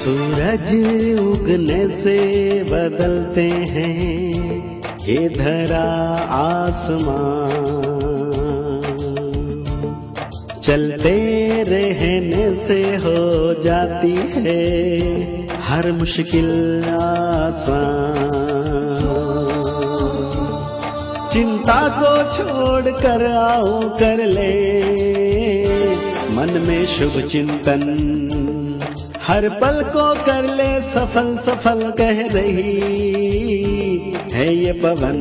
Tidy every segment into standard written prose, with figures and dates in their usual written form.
सूरज उगने से बदलते हैं ये धरा आसमान, चलते रहने से हो जाती है हर मुश्किल आसान। चिंता को छोड़ कर आओ कर ले मन में शुभ चिंतन, हर पल को कर ले सफल सफल कह रही है ये पवन।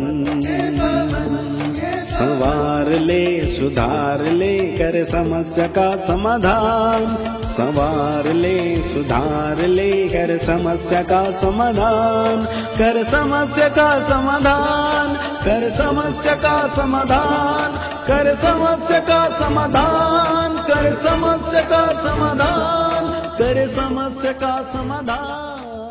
संवार ले सुधार ले कर समस्या का समाधान, संवार ले सुधार ले कर समस्या का समाधान, कर समस्या का समाधान, कर समस्या का समाधान, कर समस्या का समाधान, कर समस्या का समाधान, कर समस्या का समाधान।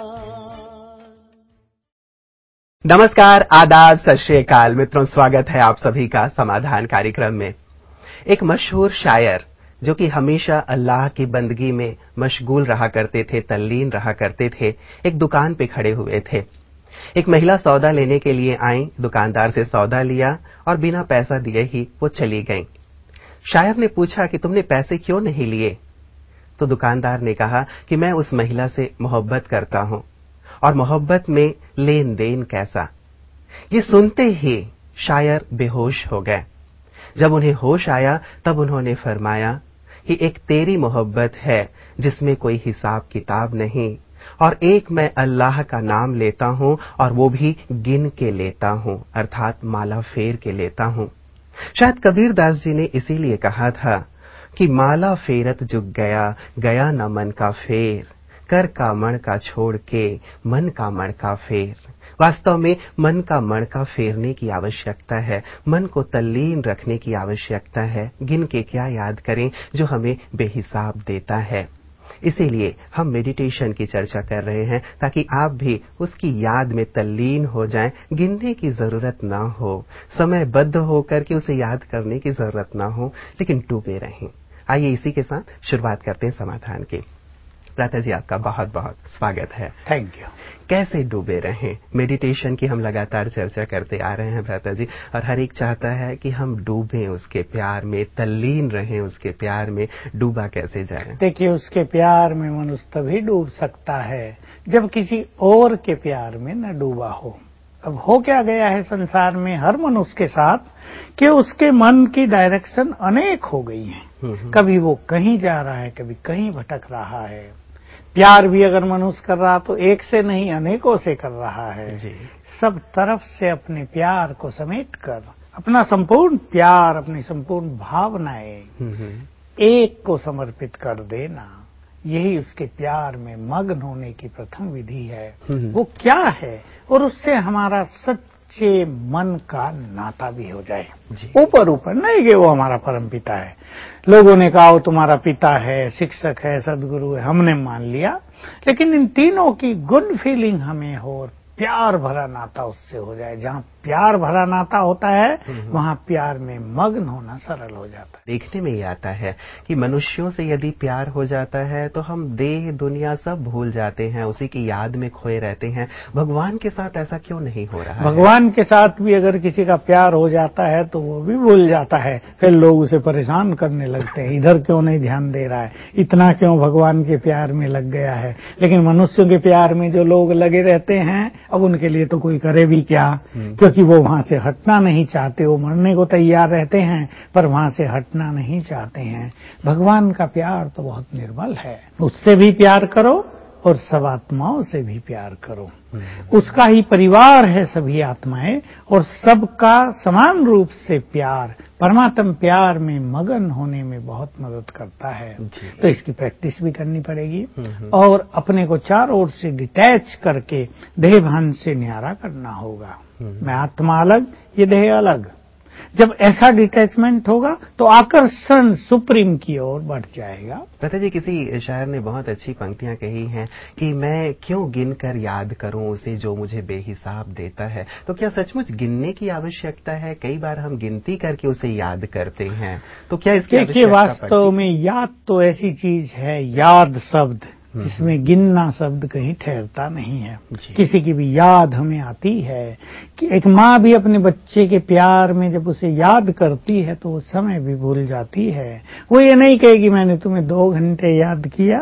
नमस्कार, आदाब, सत श्री अकाल मित्रों, स्वागत है आप सभी का समाधान कार्यक्रम में। एक मशहूर शायर जो कि हमेशा अल्लाह की बंदगी में मशगूल रहा करते थे, तल्लीन रहा करते थे, एक दुकान पे खड़े हुए थे। एक महिला सौदा लेने के लिए आई, दुकानदार से सौदा लिया और बिना पैसा दिए ही वो चली गईं। शायर ने पूछा कि तुमने पैसे क्यों नहीं लिए? तो दुकानदार ने कहा कि मैं उस महिला से मोहब्बत करता हूं और मोहब्बत में लेन देन कैसा। ये सुनते ही शायर बेहोश हो गए। जब उन्हें होश आया तब उन्होंने फरमाया कि एक तेरी मोहब्बत है जिसमें कोई हिसाब किताब नहीं, और एक मैं अल्लाह का नाम लेता हूं और वो भी गिन के लेता हूं, अर्थात माला फेर के लेता हूं। शायद कबीरदास जी ने इसीलिए कहा था कि माला फेरत जुग गया, गया न मन का फेर, कर का मण का छोड़ के मन का मण का फेर। वास्तव में मन का मण का फेरने की आवश्यकता है, मन को तल्लीन रखने की आवश्यकता है। गिन के क्या याद करें जो हमें बेहिसाब देता है। इसीलिए हम मेडिटेशन की चर्चा कर रहे हैं ताकि आप भी उसकी याद में तल्लीन हो जाएं। गिनने की जरूरत ना हो, समयबद्ध होकर के उसे याद करने की जरूरत ना हो, लेकिन डूबे रहें। आइए इसी के साथ शुरुआत करते हैं समाधान की। भ्राता जी, आपका बहुत बहुत स्वागत है। Thank you. कैसे डूबे रहें? मेडिटेशन की हम लगातार चर्चा करते आ रहे हैं भ्राता जी, और हर एक चाहता है कि हम डूबें उसके प्यार में, तल्लीन रहें उसके प्यार में। डूबा कैसे जाए? देखिए, उसके प्यार में मनुष्य तभी डूब सकता है जब किसी और के प्यार में न डूबा हो। अब हो क्या गया है संसार में हर मनुष्य के साथ कि उसके मन की डायरेक्शन अनेक हो गई है। कभी वो कहीं जा रहा है, कभी कहीं भटक रहा है। प्यार भी अगर मनुष्य कर रहा तो एक से नहीं अनेकों से कर रहा है। सब तरफ से अपने प्यार को समेट कर अपना संपूर्ण प्यार, अपनी संपूर्ण भावनाएं एक को समर्पित कर देना, यही उसके प्यार में मग्न होने की प्रथम विधि है। वो क्या है? और उससे हमारा सच्चे मन का नाता भी हो जाए। ऊपर ऊपर नहीं कि वो हमारा परम पिता है। लोगों ने कहा वो तुम्हारा पिता है, शिक्षक है, सदगुरु है, हमने मान लिया, लेकिन इन तीनों की गुड फीलिंग हमें हो और प्यार भरा नाता उससे हो जाए। जहाँ प्यार भरा नाता होता है वहाँ प्यार में मग्न होना सरल हो जाता है। देखने में ये आता है कि मनुष्यों से यदि प्यार हो जाता है तो हम देह दुनिया सब भूल जाते हैं, उसी की याद में खोए रहते हैं। भगवान के साथ ऐसा क्यों नहीं हो रहा है? भगवान के साथ भी अगर किसी का प्यार हो जाता है तो वो भी भूल जाता है। फिर लोग उसे परेशान करने लगते हैं, इधर क्यों नहीं ध्यान दे रहा है, इतना क्यों भगवान के प्यार में लग गया है। लेकिन मनुष्यों के प्यार में जो लोग लगे रहते हैं, अब उनके लिए तो कोई करे भी क्या, क्योंकि वो वहां से हटना नहीं चाहते। वो मरने को तैयार रहते हैं पर वहां से हटना नहीं चाहते हैं। भगवान का प्यार तो बहुत निर्मल है। उससे भी प्यार करो और सब आत्माओं से भी प्यार करो। उसका ही परिवार है सभी आत्माएं, और सबका समान रूप से प्यार परमात्म प्यार में मगन होने में बहुत मदद करता है। तो इसकी प्रैक्टिस भी करनी पड़ेगी और अपने को चारों ओर से डिटैच करके देह भान से न्यारा करना होगा। मैं आत्मा अलग, ये देह अलग। जब ऐसा डिटैचमेंट होगा तो आकर्षण सुप्रीम की ओर बढ़ जाएगा। भ्राता जी, किसी शायर ने बहुत अच्छी पंक्तियां कही हैं कि मैं क्यों गिनकर याद करूं उसे जो मुझे बेहिसाब देता है। तो क्या सचमुच गिनने की आवश्यकता है? कई बार हम गिनती करके उसे याद करते हैं, तो क्या इसकी देखिए, वास्तव में याद तो ऐसी चीज है, याद शब्द जिसमें गिनना शब्द कहीं ठहरता नहीं है। किसी की भी याद हमें आती है कि एक माँ भी अपने बच्चे के प्यार में जब उसे याद करती है तो वो समय भी भूल जाती है। वो ये नहीं कहेगी मैंने तुम्हें 2 घंटे याद किया।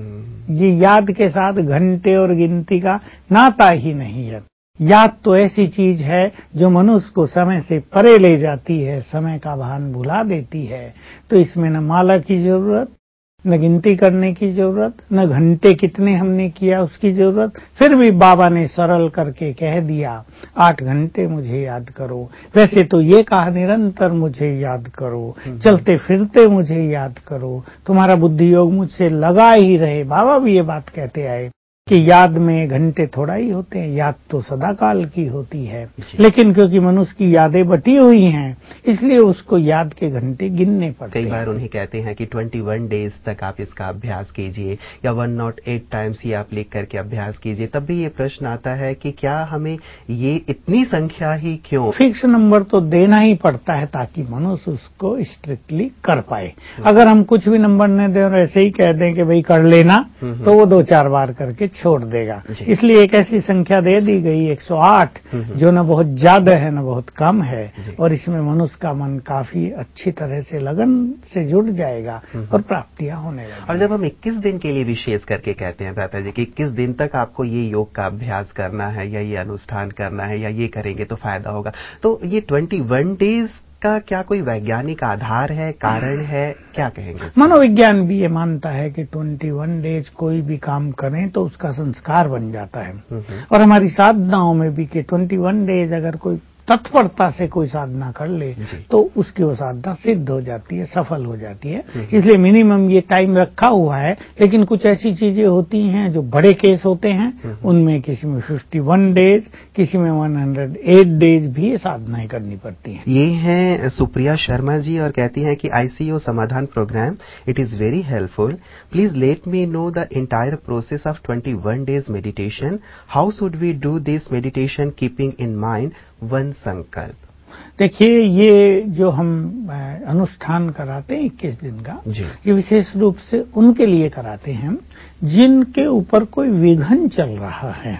ये याद के साथ घंटे और गिनती का नाता ही नहीं है। याद तो ऐसी चीज है जो मनुष्य को समय से परे ले जाती है, समय का भान भुला देती है। तो इसमें न माला की जरूरत, न गिनती करने की जरूरत, न घंटे कितने हमने किया उसकी जरूरत। फिर भी बाबा ने सरल करके कह दिया 8 घंटे मुझे याद करो। वैसे तो ये कहा निरंतर मुझे याद करो, चलते फिरते मुझे याद करो, तुम्हारा बुद्धि योग मुझसे लगा ही रहे। बाबा भी ये बात कहते आए कि याद में घंटे थोड़ा ही होते हैं, याद तो सदा काल की होती है। लेकिन क्योंकि मनुष्य की यादें बटी हुई हैं, इसलिए उसको याद के घंटे गिनने पड़ते हैं। कई बार उन्हें कहते हैं कि 21 डेज तक आप इसका अभ्यास कीजिए या 108 टाइम्स ये आप लिख करके अभ्यास कीजिए। तब भी ये प्रश्न आता है कि क्या हमें ये इतनी संख्या ही क्यों? फिक्स नंबर तो देना ही पड़ता है ताकि मनुष्य उसको स्ट्रिक्टली कर पाए। अगर हम कुछ भी नंबर न दें और ऐसे ही कह दें कि भाई कर लेना, तो वो 2-4 बार करके छोड़ देगा। इसलिए एक ऐसी संख्या दे दी गई 108, जो न बहुत ज्यादा है न बहुत कम है, और इसमें मनुष्य का मन काफी अच्छी तरह से लगन से जुड़ जाएगा और प्राप्तियां होने लगेंगी। और जब हम 21 दिन के लिए विशेष करके कहते हैं भ्राता जी कि 21 दिन तक आपको ये योग का अभ्यास करना है या ये अनुष्ठान करना है या ये करेंगे तो फायदा होगा, तो ये 21 डेज का क्या कोई वैज्ञानिक आधार है, कारण है, क्या कहेंगे? मनोविज्ञान भी ये मानता है कि 21 डेज कोई भी काम करें तो उसका संस्कार बन जाता है। और हमारी साधनाओं में भी कि 21 डेज अगर कोई तत्परता से कोई साधना कर ले तो उसकी वो साधना सिद्ध हो जाती है, सफल हो जाती है। इसलिए मिनिमम ये टाइम रखा हुआ है। लेकिन कुछ ऐसी चीजें होती हैं जो बड़े केस होते हैं, उनमें किसी में 51 डेज, किसी में 108 डेज भी साधनाएं करनी पड़ती हैं। ये हैं सुप्रिया शर्मा जी और कहती हैं कि आईसीयू समाधान program it is very helpful. Please let me know the entire process of 21 days meditation. How should we do this meditation keeping in mind one संकल्प? देखिए, ये जो हम अनुष्ठान कराते हैं 21 दिन का, ये विशेष रूप से उनके लिए कराते हैं जिनके ऊपर कोई विघ्न चल रहा है।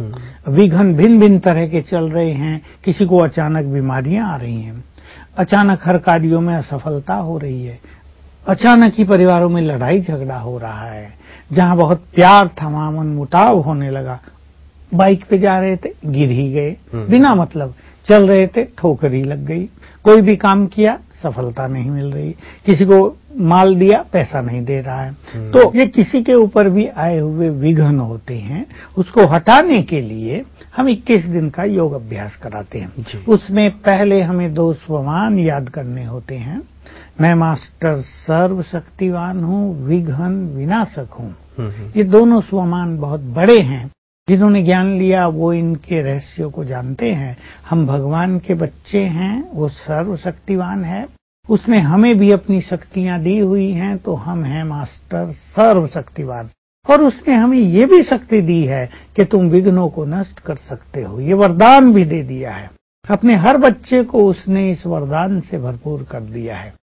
विघ्न भिन्न भिन्न तरह के चल रहे हैं। किसी को अचानक बीमारियां आ रही हैं, अचानक हर कार्यों में असफलता हो रही है, अचानक ही परिवारों में लड़ाई झगड़ा हो रहा है, जहां बहुत प्यार था वहां मनमुटाव होने लगा। बाइक पे जा रहे थे, गिर ही गए, बिना मतलब चल रहे थे, ठोकर ही लग गई। कोई भी काम किया, सफलता नहीं मिल रही। किसी को माल दिया, पैसा नहीं दे रहा है। तो ये किसी के ऊपर भी आए हुए विघ्न होते हैं, उसको हटाने के लिए हम 21 दिन का योग अभ्यास कराते हैं। उसमें पहले हमें 2 स्वमान याद करने होते हैं। मैं मास्टर सर्वशक्तिवान हूँ, विघ्न विनाशक हूँ। ये दोनों स्वमान बहुत बड़े हैं। जिन्होंने ज्ञान लिया वो इनके रहस्यों को जानते हैं। हम भगवान के बच्चे हैं, वो सर्वशक्तिवान है। उसने हमें भी अपनी शक्तियां दी हुई हैं, तो हम हैं मास्टर सर्वशक्तिवान। और उसने हमें ये भी शक्ति दी है कि तुम विघ्नों को नष्ट कर सकते हो। ये वरदान भी दे दिया है। अपने हर बच्चे को उसने इस वरदान से भरपूर कर दिया है।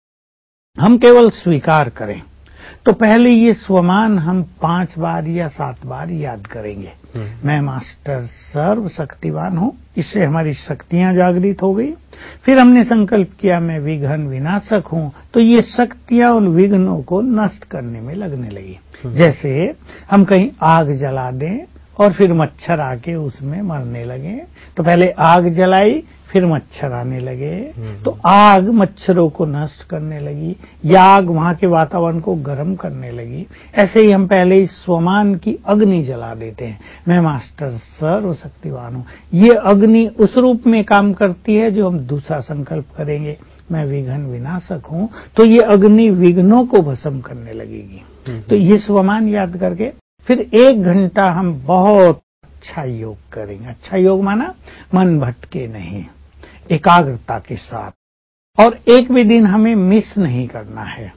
हम केवल स्वीकार करें। तो पहले ये स्वमान हम 5 बार या 7 बार याद करेंगे। मैं मास्टर सर्वशक्तिवान हूँ, इससे हमारी शक्तियां जागृत हो गई। फिर हमने संकल्प किया मैं विघ्न विनाशक हूँ, तो ये शक्तियां उन विघ्नों को नष्ट करने में लगने लगी। जैसे हम कहीं आग जला दें और फिर मच्छर आके उसमें मरने लगे, तो पहले आग जलाई, फिर मच्छर आने लगे, तो आग मच्छरों को नष्ट करने लगी, या आग वहां के वातावरण को गर्म करने लगी। ऐसे ही हम पहले इस स्वमान की अग्नि जला देते हैं। मैं मास्टर सर्वशक्तिवान हूँ। ये अग्नि उस रूप में काम करती है जो हम दूसरा संकल्प करेंगे, मैं विघ्न विनाशक हूँ, तो ये अग्नि विघ्नों को भस्म करने लगेगी। तो ये स्वमान याद करके फिर 1 घंटा हम बहुत अच्छा योग करेंगे। अच्छा योग माना मन भटके नहीं, एकाग्रता के साथ। और एक भी दिन हमें मिस नहीं करना है।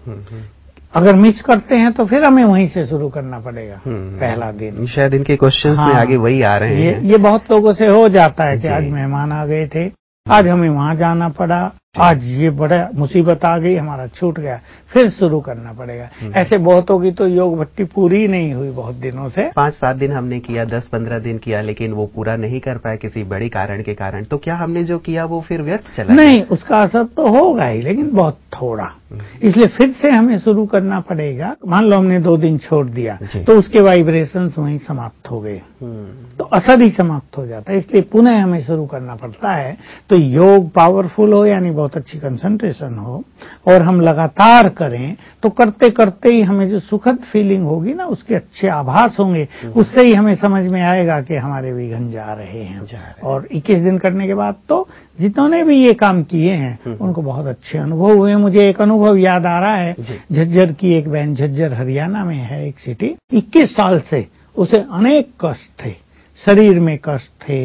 अगर मिस करते हैं तो फिर हमें वहीं से शुरू करना पड़ेगा। पहला दिन शायद इनके क्वेश्चंस में आगे वही आ रहे हैं। ये बहुत लोगों से हो जाता है कि आज मेहमान आ गए थे, आज हमें वहां जाना पड़ा, आज ये बड़ा मुसीबत आ गई, हमारा छूट गया, फिर शुरू करना पड़ेगा। ऐसे बहुतों की तो योग भट्टी पूरी नहीं हुई बहुत दिनों से। 5-7 दिन हमने किया, 10-15 दिन किया, लेकिन वो पूरा नहीं कर पाए किसी बड़ी कारण के कारण। तो क्या हमने जो किया वो फिर व्यर्थ चला? नहीं, उसका असर तो होगा ही, लेकिन बहुत थोड़ा। इसलिए फिर से हमें शुरू करना पड़ेगा। मान लो हमने 2 दिन छोड़ दिया तो उसके वाइब्रेशंस वहीं समाप्त हो गए, तो असर ही समाप्त हो जाता है। इसलिए पुनः हमें शुरू करना पड़ता है। तो योग पावरफुल हो, यानी बहुत अच्छी कंसंट्रेशन हो, और हम लगातार करें, तो करते करते ही हमें जो सुखद फीलिंग होगी ना, उसके अच्छे आभास होंगे। उससे ही हमें समझ में आएगा कि हमारे विघ्न जा रहे हैं। और 21 दिन करने के बाद तो जितने भी ये काम किए हैं उनको बहुत अच्छे अनुभव हुए। मुझे एक अनुभव याद आ रहा है, झज्जर की एक बहन, झज्जर हरियाणा में है एक सिटी, 21 साल से उसे अनेक कष्ट थे, शरीर में कष्ट थे,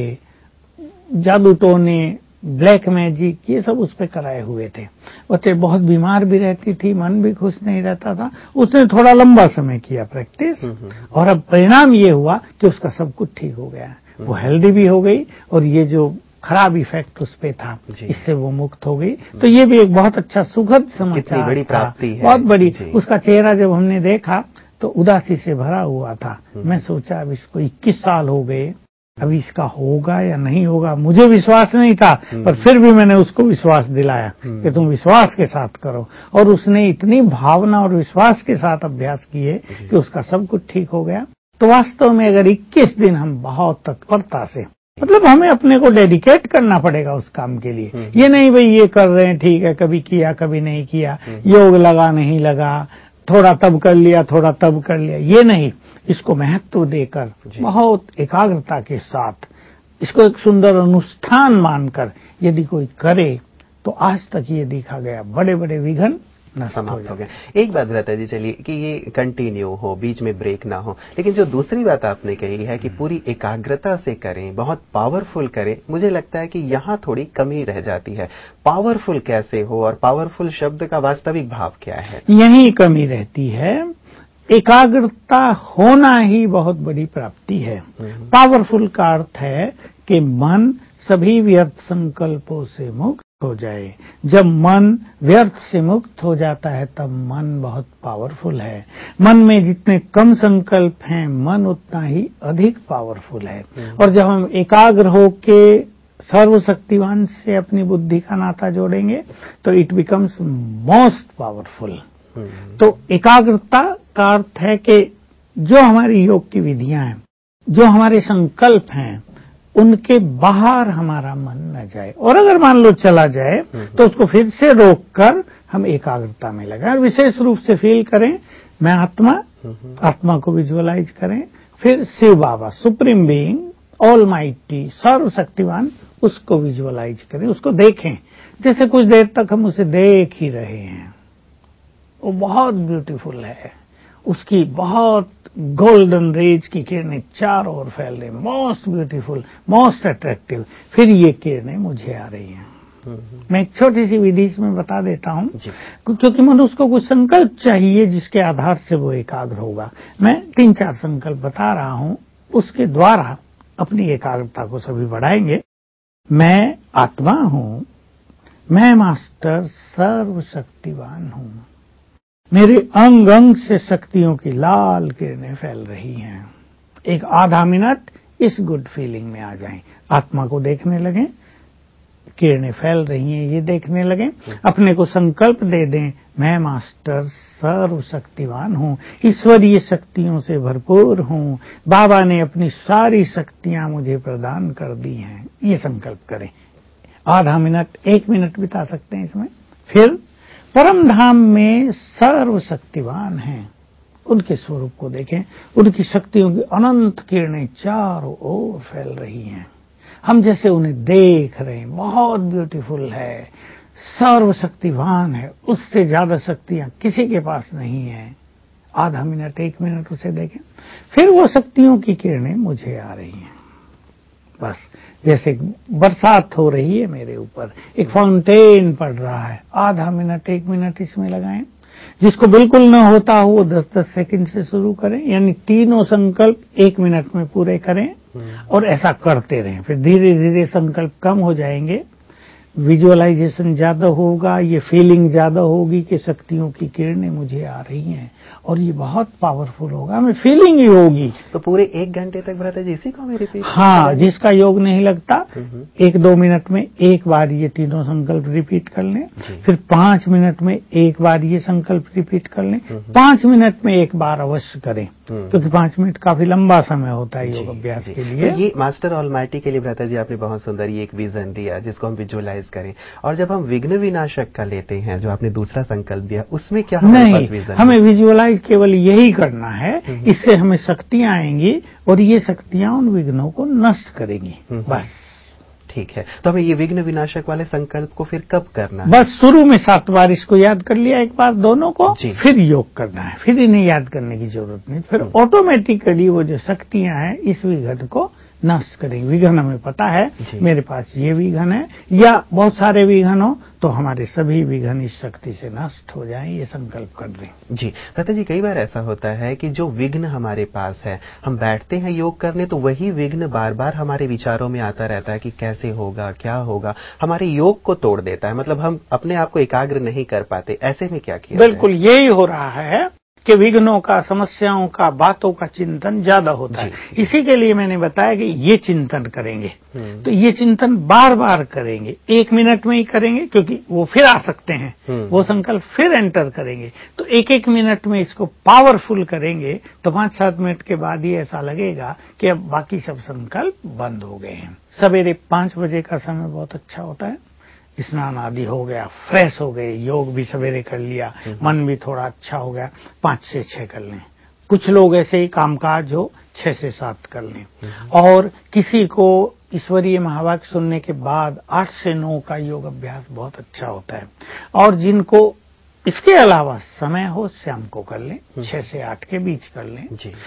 जादू टोने, ब्लैक मैजिक, ये सब उस पे कराए हुए थे। बच्चे बहुत बीमार भी रहती थी, मन भी खुश नहीं रहता था। उसने थोड़ा लंबा समय किया प्रैक्टिस, और अब परिणाम ये हुआ कि उसका सब कुछ ठीक हो गया। वो हेल्दी भी हो गई, और ये जो खराब इफेक्ट उस पे था, इससे वो मुक्त हो गई। तो ये भी एक बहुत अच्छा सुखद समाचार, बड़ी प्राप्ति है, बहुत बड़ी। उसका चेहरा जब हमने देखा तो उदासी से भरा हुआ था। मैं सोचा अब इसको 21 साल हो गए, अभी इसका होगा या नहीं होगा, मुझे विश्वास नहीं था, पर फिर भी मैंने उसको विश्वास दिलाया कि तुम विश्वास के साथ करो। और उसने इतनी भावना और विश्वास के साथ अभ्यास किए कि उसका सब कुछ ठीक हो गया। तो वास्तव में अगर 21 दिन हम बहुत तत्परता से, मतलब हमें अपने को डेडिकेट करना पड़ेगा उस काम के लिए। ये नहीं भाई ये कर रहे हैं, ठीक है, कभी किया कभी नहीं किया, योग लगा नहीं लगा, थोड़ा तब कर लिया थोड़ा तब कर लिया, ये नहीं। इसको महत्व देकर बहुत एकाग्रता के साथ, इसको एक सुंदर अनुष्ठान मानकर यदि कोई करे, तो आज तक ये देखा गया बड़े बड़े विघ्न समाप्त हो गया। एक बात बताइए जी, चलिए, कि ये कंटिन्यू हो, बीच में ब्रेक ना हो, लेकिन जो दूसरी बात आपने कही है कि पूरी एकाग्रता से करें, बहुत पावरफुल करें, मुझे लगता है कि यहाँ थोड़ी कमी रह जाती है। पावरफुल कैसे हो, और पावरफुल शब्द का वास्तविक भाव क्या है? यही कमी रहती है। एकाग्रता होना ही बहुत बड़ी प्राप्ति है। पावरफुल का अर्थ है कि मन सभी व्यर्थ संकल्पों से मुक्त हो जाए। जब मन व्यर्थ से मुक्त हो जाता है तब मन बहुत पावरफुल है। मन में जितने कम संकल्प हैं, मन उतना ही अधिक पावरफुल है। और जब हम एकाग्र होके सर्वशक्तिवान से अपनी बुद्धि का नाता जोड़ेंगे तो इट बिकम्स मोस्ट पावरफुल। तो एकाग्रता का अर्थ है कि जो हमारी योग की विधियां हैं, जो हमारे संकल्प हैं, उनके बाहर हमारा मन न जाए। और अगर मान लो चला जाए तो उसको फिर से रोक कर हम एकाग्रता में लगाएं, और विशेष रूप से फील करें मैं आत्मा को विजुअलाइज करें। फिर Shiv Baba, supreme being, almighty, सर्वशक्तिवान, उसको विजुअलाइज करें, उसको देखें जैसे कुछ देर तक हम उसे देख ही रहे हैं। वो बहुत ब्यूटीफुल है, उसकी बहुत गोल्डन रेज की किरणें चारों ओर फैल रही, मोस्ट ब्यूटीफुल, मोस्ट अट्रैक्टिव। फिर ये किरणें मुझे आ रही हैं। मैं एक छोटी सी विधि इसमें बता देता हूं, क्योंकि मनुष्य को कुछ संकल्प चाहिए जिसके आधार से वो एकाग्र होगा। मैं 3-4 संकल्प बता रहा हूं, उसके द्वारा अपनी एकाग्रता को सभी बढ़ाएंगे। मैं आत्मा हूं, मैं मास्टर सर्वशक्तिवान हूं, मेरे अंग अंग से शक्तियों की लाल किरणें फैल रही हैं। एक आधा मिनट इस गुड फीलिंग में आ जाएं, आत्मा को देखने लगें, किरणें फैल रही हैं ये देखने लगें, अपने को संकल्प दे दें मैं मास्टर सर्वशक्तिवान हूं, ईश्वरीय शक्तियों से भरपूर हूं, बाबा ने अपनी सारी शक्तियां मुझे प्रदान कर दी हैं। ये संकल्प करें। आधा मिनट, 1 मिनट बिता सकते हैं इसमें। फिर परम धाम में सर्वशक्तिवान हैं, उनके स्वरूप को देखें, उनकी शक्तियों की अनंत किरणें चारों ओर फैल रही हैं, हम जैसे उन्हें देख रहे हैं। बहुत ब्यूटीफुल है, सर्वशक्तिवान है, उससे ज्यादा शक्तियां किसी के पास नहीं है। आधा मिनट, 1 मिनट उसे देखें। फिर वो शक्तियों की किरणें मुझे आ रही हैं, बस जैसे बरसात हो रही है मेरे ऊपर, एक फाउंटेन पड़ रहा है। आधा मिनट, 1 मिनट इसमें लगाएं। जिसको बिल्कुल न होता हो वो 10-10 सेकंड से शुरू करें, यानी तीनों संकल्प 1 मिनट में पूरे करें, और ऐसा करते रहें। फिर धीरे धीरे संकल्प कम हो जाएंगे। विजुअलाइजेशन ज्यादा होगा, ये फीलिंग ज्यादा होगी कि शक्तियों की किरणें मुझे आ रही हैं, और ये बहुत पावरफुल होगा, हमें फीलिंग ही होगी। तो पूरे 1 घंटे तक भ्राता जी इसी को हमें रिपीट? हाँ, जिसका योग नहीं लगता 1-2 मिनट में एक बार ये तीनों संकल्प रिपीट कर लें, फिर 5 मिनट में एक बार ये संकल्प रिपीट कर लें, 5 मिनट में एक बार अवश्य करें, क्योंकि 5 मिनट काफी लंबा समय होता है योग अभ्यास के लिए। तो ये मास्टर ऑलमाइटी के लिए भ्राता जी आपने बहुत सुंदर ये एक विजन दिया जिसको हम विजुअलाइज करें। और जब हम विघ्न विनाशक का लेते हैं, जो आपने दूसरा संकल्प दिया, उसमें क्या हमारे पास विजन? हमें विजुअलाइज केवल यही करना है, इससे हमें शक्तियां आएंगी और ये शक्तियां उन विघ्नों को नष्ट करेंगी, बस। ठीक है, तो हमें ये विघ्न विनाशक वाले संकल्प को फिर कब करना है? बस शुरू में 7 बार इसको याद कर लिया एक बार दोनों को, फिर योग करना है, फिर इन्हें याद करने की जरूरत नहीं, फिर ऑटोमेटिकली वो जो शक्तियां हैं इस विघ्न को नष्ट करेंगे। विघ्न हमें पता है, मेरे पास ये विघ्न है, या बहुत सारे विघ्न हो तो हमारे सभी विघ्न इस शक्ति से नष्ट हो जाएं, ये संकल्प कर दें। जी भ्राता जी, कई बार ऐसा होता है कि जो विघ्न हमारे पास है, हम बैठते हैं योग करने तो वही विघ्न बार बार हमारे विचारों में आता रहता है कि कैसे होगा, क्या होगा, हमारे योग को तोड़ देता है, मतलब हम अपने आप को एकाग्र नहीं कर पाते। ऐसे में क्या किया? बिल्कुल यही हो रहा है कि विघ्नों का, समस्याओं का, बातों का चिंतन ज्यादा होता है। इसी के लिए मैंने बताया कि ये चिंतन करेंगे, तो ये चिंतन बार बार करेंगे, 1 मिनट में ही करेंगे, क्योंकि वो फिर आ सकते हैं, वो संकल्प फिर एंटर करेंगे, तो 1-1 मिनट में इसको पावरफुल करेंगे, तो 5-7 मिनट के बाद ही ऐसा लगेगा कि अब बाकी सब संकल्प बंद हो गए हैं। सवेरे 5 बजे का समय बहुत अच्छा होता है, स्नान आदि हो गया, फ्रेश हो गए, योग भी सवेरे कर लिया, मन भी थोड़ा अच्छा हो गया, 5 से 6 कर लें। कुछ लोग ऐसे ही कामकाज हो 6 से 7 कर लें, और किसी को ईश्वरीय महावाक्य सुनने के बाद 8 से 9 का योग अभ्यास बहुत अच्छा होता है। और जिनको इसके अलावा समय हो शाम को कर लें, 6 से 8 के बीच कर लें,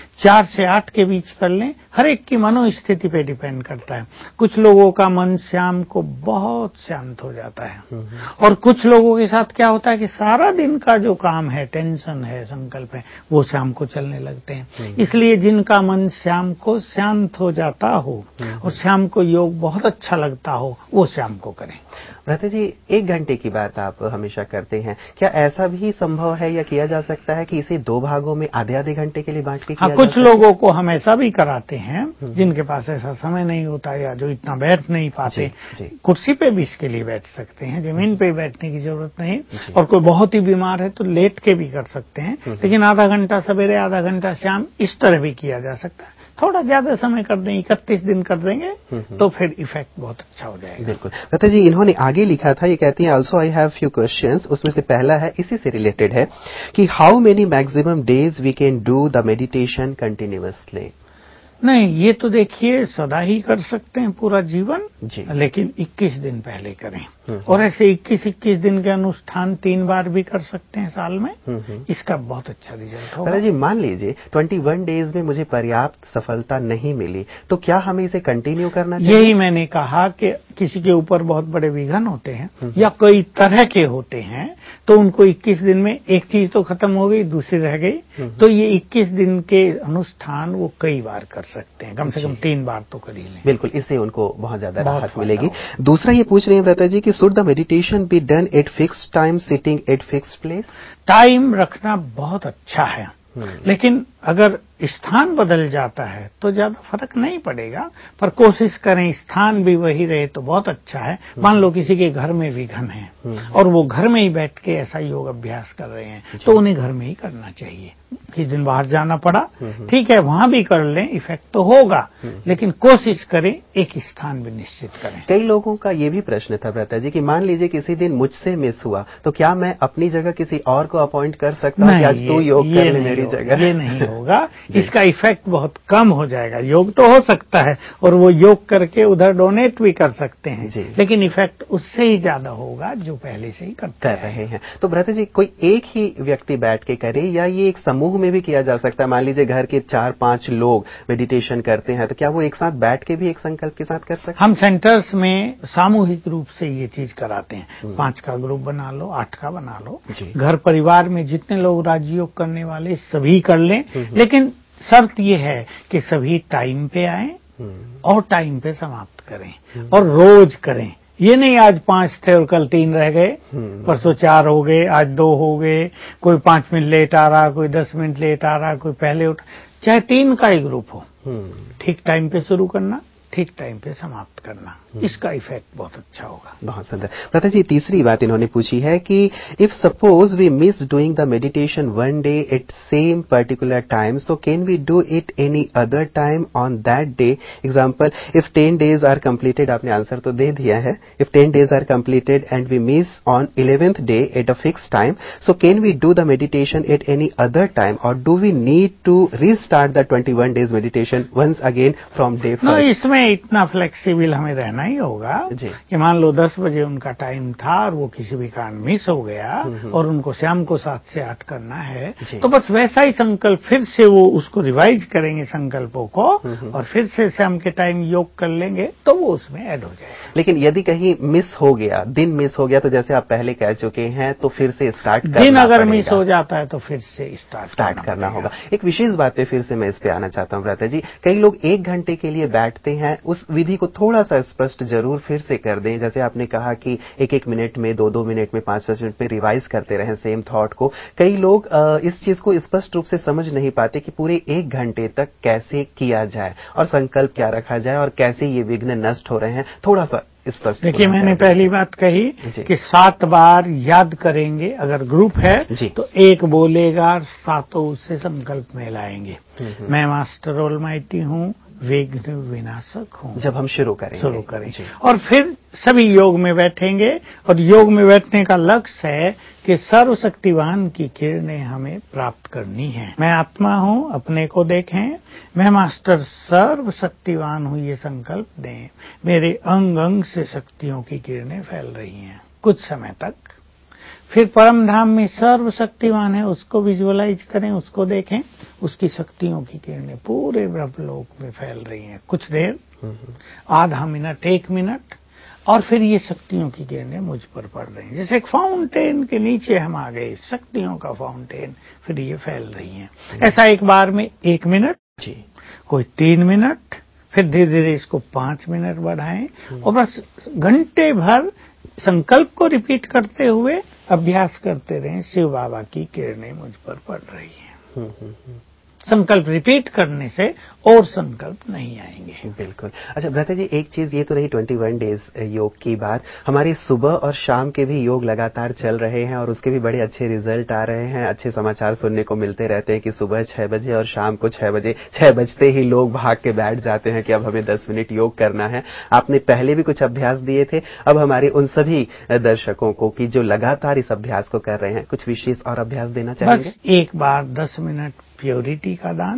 4 से 8 के बीच कर लें। हर एक की मनोस्थिति पे डिपेंड करता है। कुछ लोगों का मन शाम को बहुत शांत हो जाता है, और कुछ लोगों के साथ क्या होता है कि सारा दिन का जो काम है, टेंशन है, संकल्प है, वो शाम को चलने लगते हैं। इसलिए जिनका मन शाम को शांत हो जाता हो और शाम को योग बहुत अच्छा लगता हो, वो शाम को करें। भ्राता जी, 1 घंटे की बात आप हमेशा करते हैं, क्या ऐसा भी संभव है या किया जा सकता है कि इसे 2 भागों में आधे घंटे के लिए बांट के किया जा कुछ लोगों को हम ऐसा भी कराते हैं जिनके पास ऐसा समय नहीं होता या जो इतना बैठ नहीं पाते, कुर्सी पे भी इसके लिए बैठ सकते हैं, जमीन पे बैठने की जरूरत नहीं, और कोई बहुत ही बीमार है तो लेट के भी कर सकते हैं, लेकिन आधा घंटा सवेरे, आधा घंटा शाम, इस तरह भी किया जा सकता है। थोड़ा ज्यादा समय कर दें, 31 दिन कर देंगे तो फिर इफेक्ट बहुत अच्छा हो जाएगा। बिल्कुल। भ्राता जी, इन्होंने आगे लिखा था, ये कहती हैं, also I have few questions. उसमें से पहला है, इसी से रिलेटेड है, कि how many maximum days we can do the meditation continuously? नहीं, ये तो देखिए सदा ही कर सकते हैं पूरा जीवन, लेकिन 21 दिन पहले करें, और ऐसे 21-21 दिन के अनुष्ठान 3 बार भी कर सकते हैं साल में, इसका बहुत अच्छा रिजल्ट होगा। जी, मान लीजिए 21 डेज में मुझे पर्याप्त सफलता नहीं मिली, तो क्या हमें इसे कंटिन्यू करना चाहिए? यही मैंने कहा कि किसी के ऊपर बहुत बड़े विघ्न होते हैं या कई तरह के होते हैं, तो उनको 21 दिन में एक चीज तो खत्म हो गई, दूसरी रह गई, तो ये 21 दिन के अनुष्ठान वो कई बार कर सकते हैं, कम से कम 3 बार तो कर ही लें। बिल्कुल, इससे उनको बहुत ज्यादा राहत मिलेगी। दूसरा ये पूछ रहे हैं भ्राता जी कि should the meditation be done at fixed time, sitting at fixed place? Time रखना बहुत अच्छा है, लेकिन अगर स्थान बदल जाता है तो ज्यादा फर्क नहीं पड़ेगा, पर कोशिश करें स्थान भी वही रहे तो बहुत अच्छा है। मान लो किसी के घर में विघ्न है और वो घर में ही बैठ के ऐसा योग अभ्यास कर रहे हैं, तो उन्हें घर में ही करना चाहिए। किस दिन बाहर जाना पड़ा, ठीक है, वहां भी कर लें, इफेक्ट तो होगा, लेकिन कोशिश करें एक स्थान भी निश्चित करें। कई लोगों का ये भी प्रश्न था भ्राता जी कि मान लीजिए किसी दिन मुझसे मिस हुआ, तो क्या मैं अपनी जगह किसी और को अपॉइंट कर सकता हूँ कि आज तू योग कर ले मेरी जगह? ये नहीं होगा, इसका इफेक्ट बहुत कम हो जाएगा। योग तो हो सकता है और वो योग करके उधर डोनेट भी कर सकते हैं, लेकिन इफेक्ट उससे ही ज्यादा होगा जो पहले से ही कर रहे हैं। तो भ्राता जी, कोई एक ही व्यक्ति बैठ के करे या ये एक समूह में भी किया जा सकता है? मान लीजिए घर के 4-5 लोग मेडिटेशन करते हैं, तो क्या वो एक साथ बैठ के भी एक संकल्प के साथ कर सकते हैं? हम सेंटर्स में सामूहिक रूप से ये चीज कराते हैं। 5 का ग्रुप बना लो, 8 का बना लो, घर परिवार में जितने लोग राजयोग करने वाले सभी कर लें, लेकिन शर्त ये है कि सभी टाइम पे आएं और टाइम पे समाप्त करें और रोज करें। ये नहीं आज 5 थे और कल 3 रह गए, परसों 4 हो गए, आज 2 हो गए, कोई 5 मिनट लेट आ रहा, कोई 10 मिनट लेट आ रहा, कोई पहले उठ, चाहे 3 का ही ग्रुप हो, ठीक टाइम पे शुरू करना, ठीक टाइम पे समाप्त करना, इसका इफेक्ट बहुत अच्छा होगा। बहुत सुंदर। भ्राता जी, तीसरी बात इन्होंने पूछी है कि if suppose we miss doing the meditation one day at same particular time, so can we do it any other time on that day? Example, if 10 days are completed, आपने आंसर तो दे दिया है, if 10 days are completed and we miss on 11th day at a fix time, so can we do the meditation at any other time, और do we need to restart the 21 days meditation once again from day first? इसमें इतना flexible हमें रहना ही होगा कि मान लो 10 बजे उनका टाइम था और वो किसी भी कारण मिस हो गया और उनको शाम को 7 से 8 करना है, तो बस वैसा ही संकल्प फिर से वो उसको रिवाइज करेंगे संकल्पों को, और फिर से शाम के टाइम योग कर लेंगे तो वो उसमें ऐड हो जाएगा। लेकिन यदि कहीं मिस हो गया, दिन मिस हो गया, तो जैसे आप पहले कह चुके हैं, तो फिर से स्टार्ट करना दिन अगर मिस हो जाता है तो फिर से स्टार्ट करना होगा। एक विशेष बात पे फिर से मैं इस पे आना चाहता हूँ भ्राता जी, कई लोग 1 घंटे के लिए बैठते हैं, उस विधि को थोड़ा सा स्पष्ट जरूर फिर से कर दें। जैसे आपने कहा कि 1-1 मिनट में, 2-2 मिनट में, 5-5 मिनट में रिवाइज करते रहें सेम थॉट को। कई लोग इस चीज को स्पष्ट रूप से समझ नहीं पाते कि पूरे 1 घंटे तक कैसे किया जाए और संकल्प क्या रखा जाए और कैसे ये विघ्न नष्ट हो रहे हैं, थोड़ा सा स्पष्ट। देखिए, मैंने पहली बात कही कि 7 बार याद करेंगे, अगर ग्रुप है तो 1 बोलेगा, 7 उससे संकल्प में लाएंगे। मैं मास्टर ऑलमाइटी हूँ, विघ्न विनाशक हूँ, जब हम शुरू करें और फिर सभी योग में बैठेंगे, और योग में बैठने का लक्ष्य है कि सर्वशक्तिवान की किरणें हमें प्राप्त करनी है। मैं आत्मा हूँ, अपने को देखें, मैं मास्टर सर्वशक्तिवान हूँ, ये संकल्प दें, मेरे अंग अंग से शक्तियों की किरणें फैल रही हैं कुछ समय तक। फिर परम धाम में सर्वशक्तिवान है, उसको विजुअलाइज करें, उसको देखें, उसकी शक्तियों की किरणें पूरे ब्रह्मलोक में फैल रही हैं कुछ देर, आधा मिनट, 1 मिनट, और फिर ये शक्तियों की किरणें मुझ पर पड़ रही हैं। जैसे एक फाउंटेन के नीचे हम आ गए, शक्तियों का फाउंटेन, फिर ये फैल रही हैं। ऐसा एक बार में 1 मिनट, कोई 3 मिनट, फिर धीरे धीरे इसको 5 मिनट बढ़ाएं, और बस घंटे भर संकल्प को रिपीट करते हुए अभ्यास करते रहें, शिव बाबा की किरणें मुझ पर पड़ रही हैं। संकल्प रिपीट करने से और संकल्प नहीं आएंगे। बिल्कुल। अच्छा भ्राता जी, एक चीज ये तो रही 21 डेज योग की बात, हमारी सुबह और शाम के भी योग लगातार चल रहे हैं और उसके भी बड़े अच्छे रिजल्ट आ रहे हैं, अच्छे समाचार सुनने को मिलते रहते हैं कि सुबह 6 बजे और शाम को 6 बजे, 6 बजते ही लोग भाग के बैठ जाते हैं कि अब हमें 10 मिनट योग करना है। आपने पहले भी कुछ अभ्यास दिए थे, अब हमारे उन सभी दर्शकों को कि जो लगातार इस अभ्यास को कर रहे हैं, कुछ विशेष और अभ्यास देना चाहेंगे? बस एक बार 10 मिनट प्योरिटी का दान,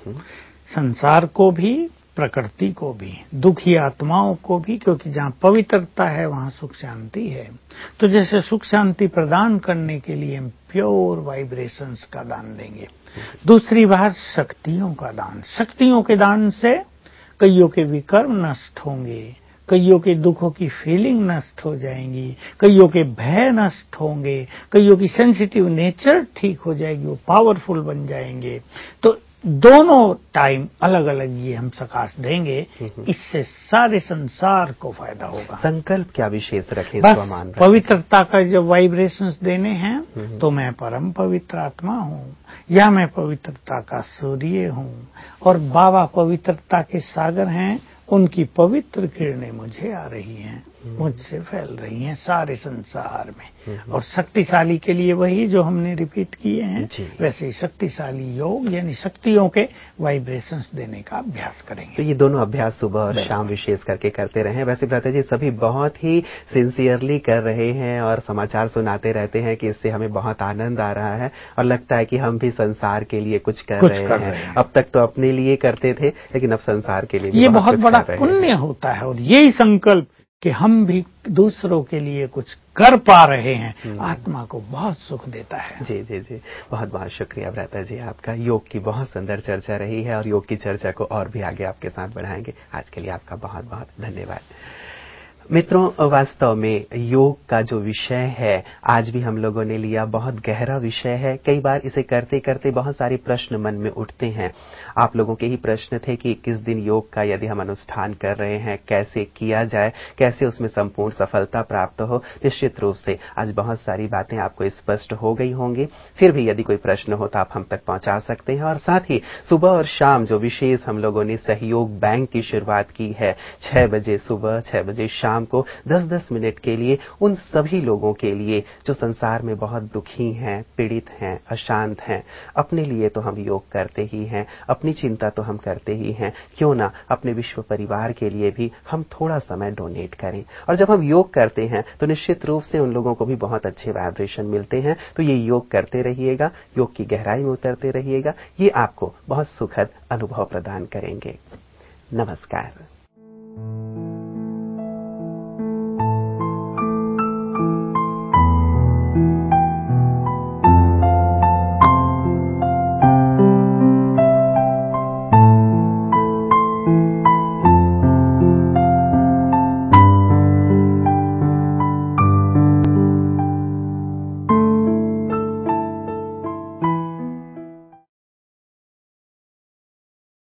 संसार को भी, प्रकृति को भी, दुखी आत्माओं को भी, क्योंकि जहाँ पवित्रता है वहाँ सुख शांति है। तो जैसे सुख शांति प्रदान करने के लिए हम प्योर वाइब्रेशंस का दान देंगे। दूसरी बात, शक्तियों का दान। शक्तियों के दान से कईयों के विकर्म नष्ट होंगे, कईयों के दुखों की फीलिंग नष्ट हो जाएंगी, कईयों के भय नष्ट होंगे, कईयों की सेंसिटिव नेचर ठीक हो जाएगी, वो पावरफुल बन जाएंगे। तो दोनों टाइम अलग अलग ये हम सकाश देंगे, इससे सारे संसार को फायदा होगा। संकल्प क्या विशेष रखें? बस पवित्रता का जब वाइब्रेशंस देने हैं तो मैं परम पवित्र आत्मा हूँ, या मैं पवित्रता का सूर्य हूँ, और बाबा पवित्रता के सागर हैं, उनकी पवित्र किरणें मुझे आ रही हैं, मुझसे फैल रही हैं सारे संसार में। और शक्तिशाली के लिए वही जो हमने रिपीट किए हैं, वैसे ही शक्तिशाली योग यानी शक्तियों के वाइब्रेशंस देने का अभ्यास करेंगे। तो ये दोनों अभ्यास सुबह और शाम विशेष करके करते रहें। वैसे भ्राता जी, सभी बहुत ही सिंसियरली कर रहे हैं और समाचार सुनाते रहते हैं कि इससे हमें बहुत आनंद आ रहा है और लगता है कि हम भी संसार के लिए कुछ कर रहे हैं। अब तक तो अपने लिए करते थे, लेकिन अब संसार के लिए भी ये बहुत बड़ा पुण्य होता है, और यही संकल्प कि हम भी दूसरों के लिए कुछ कर पा रहे हैं, आत्मा को बहुत सुख देता है। जी जी जी, बहुत बहुत शुक्रिया भ्राता जी आपका। योग की बहुत सुंदर चर्चा रही है और योग की चर्चा को और भी आगे आपके साथ बढ़ाएंगे। आज के लिए आपका बहुत बहुत धन्यवाद। मित्रों, वास्तव में योग का जो विषय है आज भी हम लोगों ने लिया, बहुत गहरा विषय है। कई बार इसे करते करते बहुत सारे प्रश्न मन में उठते हैं। आप लोगों के ही प्रश्न थे कि किस दिन योग का यदि हम अनुष्ठान कर रहे हैं कैसे किया जाए, कैसे उसमें संपूर्ण सफलता प्राप्त हो। निश्चित रूप से आज बहुत सारी बातें आपको स्पष्ट हो गई होंगी। फिर भी यदि कोई प्रश्न हो तो आप हम तक पहुंचा सकते हैं। और साथ ही सुबह और शाम जो विशेष हम लोगों ने सहयोग बैंक की शुरुआत की है, 6 बजे सुबह 6 बजे शाम को 10-10 मिनट के लिए, उन सभी लोगों के लिए जो संसार में बहुत दुखी हैं, पीड़ित हैं, अशांत हैं। अपने लिए तो हम योग करते ही हैं, अपनी चिंता तो हम करते ही हैं, क्यों ना अपने विश्व परिवार के लिए भी हम थोड़ा समय डोनेट करें। और जब हम योग करते हैं तो निश्चित रूप से उन लोगों को भी बहुत अच्छे वाइब्रेशन मिलते हैं। तो ये योग करते रहिएगा, योग की गहराई में उतरते रहिएगा, ये आपको बहुत सुखद अनुभव प्रदान करेंगे। नमस्कार।